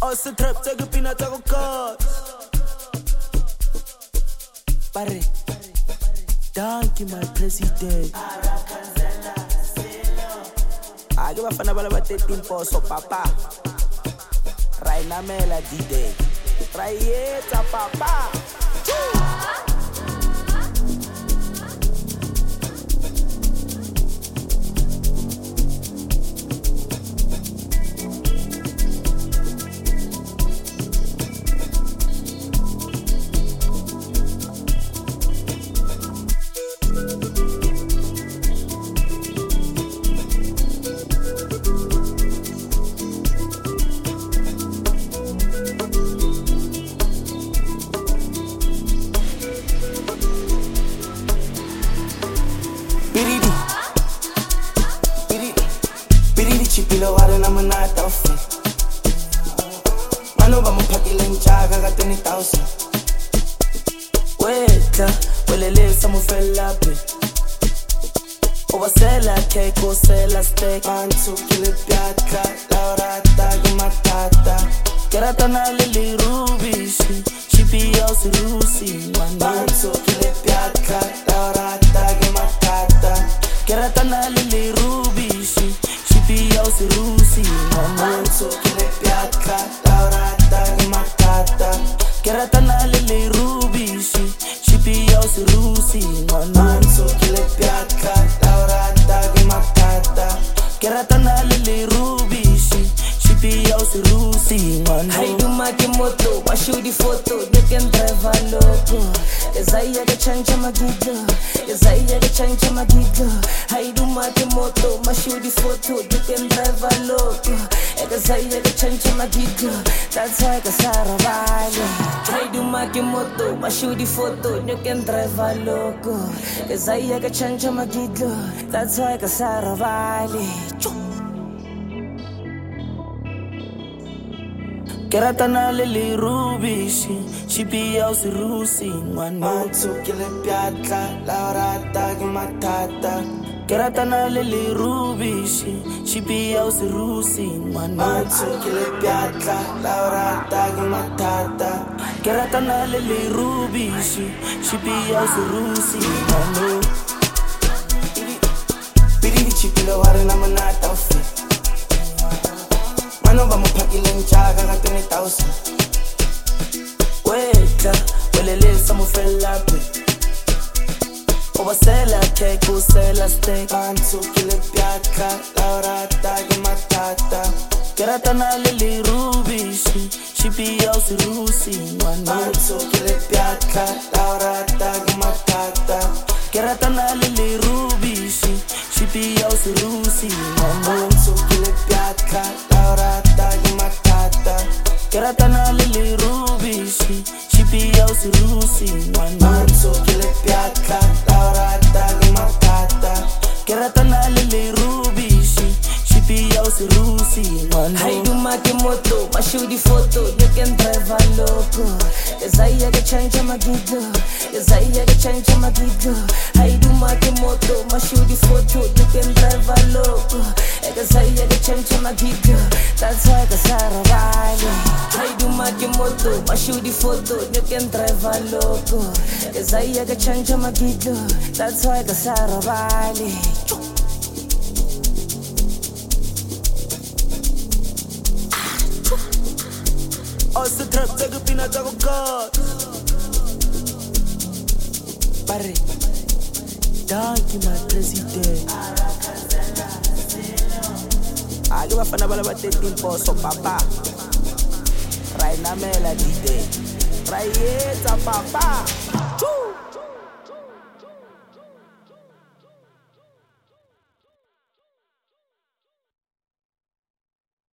se trap tsa ke pina tsa go cut. Pare, Dankie my president. Ke bafana ba le ba 13 poso papa. Ra inamela D-Day. Ra etsa papa. Chipilo ware na manata ofi Mano ba mpakile nchaga ka 20,000 Weta, welele sa mo fella pe Oba sela cake o sela steak Mantu kile piata, laurata ke matata Kerata na lili rubishi, shipi yao si rusi Mantu kile piata, laurata ke matata Kerata na lili rubishi Pia si rusi Manso kile piaka laurata ke matata Kerata na lele rubishi Shipia si rusi Manso kile piaka laurata ke matata Kerata na lele rubishi Shipia si rusi Haidu maki moto Washudi photo You can drive a loco Ezaiya ke chanja magiga Ezaiya ke chanja magiga Haidu maki moto Washudi photo You can drive a loco Ezaiya ke chanja magiga That's why kasara vale Haidu maki moto Washudi photo You can drive a loco Ezaiya ke chanja magiga That's why kasara vale Kerata na lele rubishi Shipia si rusi Manso kile piata laurata ke matata Kerata na lele rubishi Shipia si rusi Manso kile piata laurata ke matata Kerata na lele rubishi Shipia si rusi Biri chipilo ware na manata ofi Mano ba mpakile nchaga ka 20,000 Weta, welele sa mo fella pe Oba sela cake o sela steak Manso kile piaka laurata ke matata Kerata na lele rubishi Shipia si rusi Manso kile piaka laurata ke matata Kerata na lele rubishi Shipia si rusi Manso kile piaka laurata ke matata Kerata na lele rubishi Shipia si rusi Manso kile piaka laurata ke matata Kerata na lele rubishi Shipia si rusi Haidu maki moto Washudi photo You can drive a loco Ezaiya ke chanja magiga Ezaiya ke chanja magiga Haidu maki moto Washudi photo You can drive a loco Ezaiya ke chanja magiga That's why kasara vale Haidu maki moto Washudi photo You can drive a loco Ezaiya ke chanja magiga That's why kasara vale se trap tsa ke pina tsa go cut. Pare, Dankie my president. Ke bafana ba le ba 13 poso papa. Ra inamela D-Day. Ra etsa papa.